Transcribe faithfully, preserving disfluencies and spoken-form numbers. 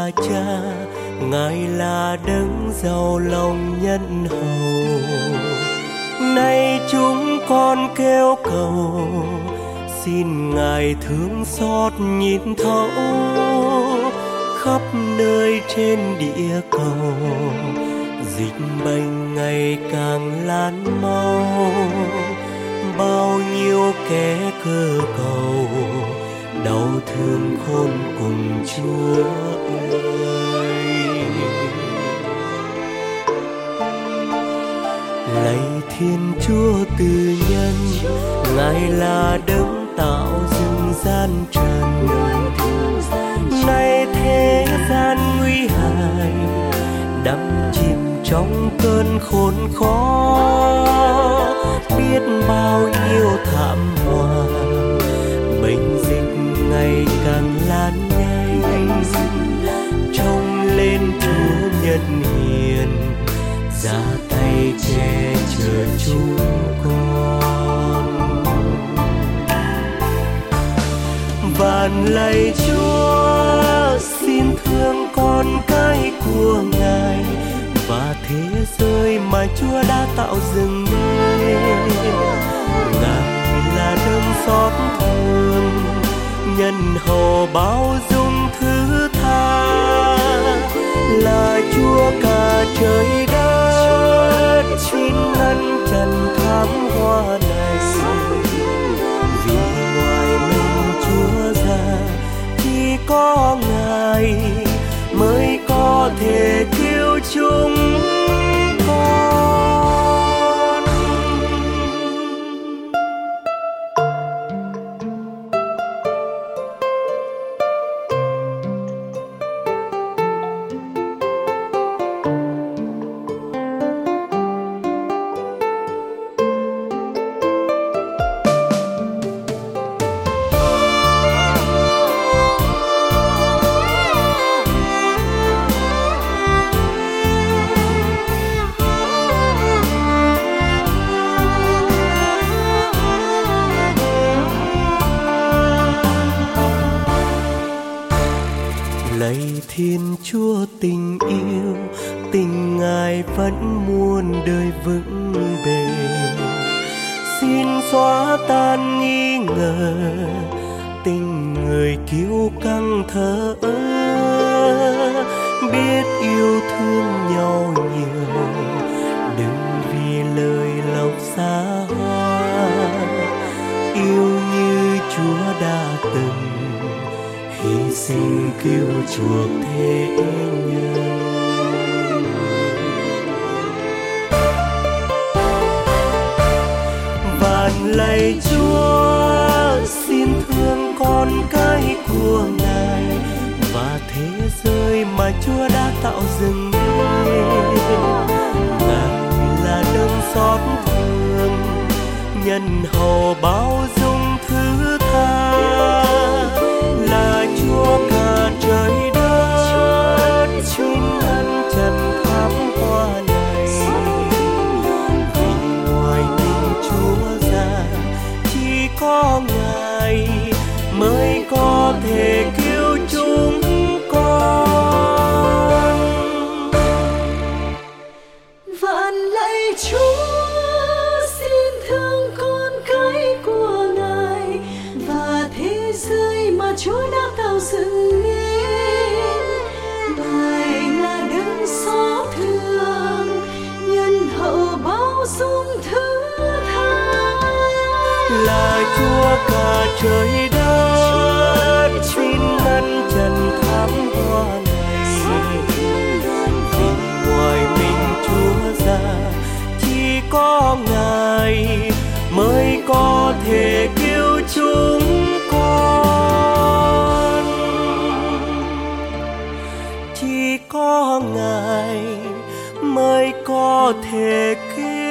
là Cha, Ngài là đấng giàu lòng nhân hậu. Nay chúng con kêu cầu, xin Ngài thương xót nhìn thấu khắp nơi trên địa cầu. Dịch bệnh ngày càng lan mau, bao nhiêu kẻ cơ cầu đau thương khôn cùng Chúa ơi. Lạy Thiên Chúa từ nhân, Ngài là đấng tạo dựng gian trần. Nay thế gian nguy hại, đắm chìm trong cơn khốn khó, biết bao nhiêu thảm họa, bệnh dịch ngày càng lan nhanh. Trông lên Chúa nhân hiền, ra tay che chở chúng con. Vạn lạy Chúa, xin thương con cái của Ngài và thế giới mà Chúa đã tạo dựng nên. Ngài là đấng xót thương, nhân hậu bao dung thứ tha, là Chúa cả trời đất, xin ngăn chặn thảm họa này. Vì ngoài mình Chúa ra, chỉ có Ngài mới có thể cứu chúng con. Lạy Thiên Chúa tình yêu, tình Ngài vẫn muôn đời vững bền. Xin xóa tan nghi ngờ, tình người kiêu căng thờ ơ. Biết yêu thương nhau nhiều, đừng vì lời lộc xa hoa. Yêu như Chúa đã từng hy sinh cứu chuộc thế nhân. Vạn lạy Chúa, xin thương con cái của Ngài và thế giới mà Chúa đã tạo dựng nên. Ngài là đấng xót thương, nhân hậu bao dung thứ tha, là Chúa cả trời đất, xin ngăn chặn thảm họa này. Vì ngoài mình Chúa ra, chỉ có Ngài mới có thể cứu chúng con. Vạn lạy Chúa, xin thương con cái của Ngài và thế giới mà Chúa đã tạo dựng nên. Ngài là đấng xót thương, nhân hậu bao dung thứ tha, là Chúa cả trời đất, xin ngăn chặn thảm họa này. Vì ngoài mình Chúa ra, chỉ có Ngài mới có thể cứu chúng con. Chỉ có Ngài mới có thể cứu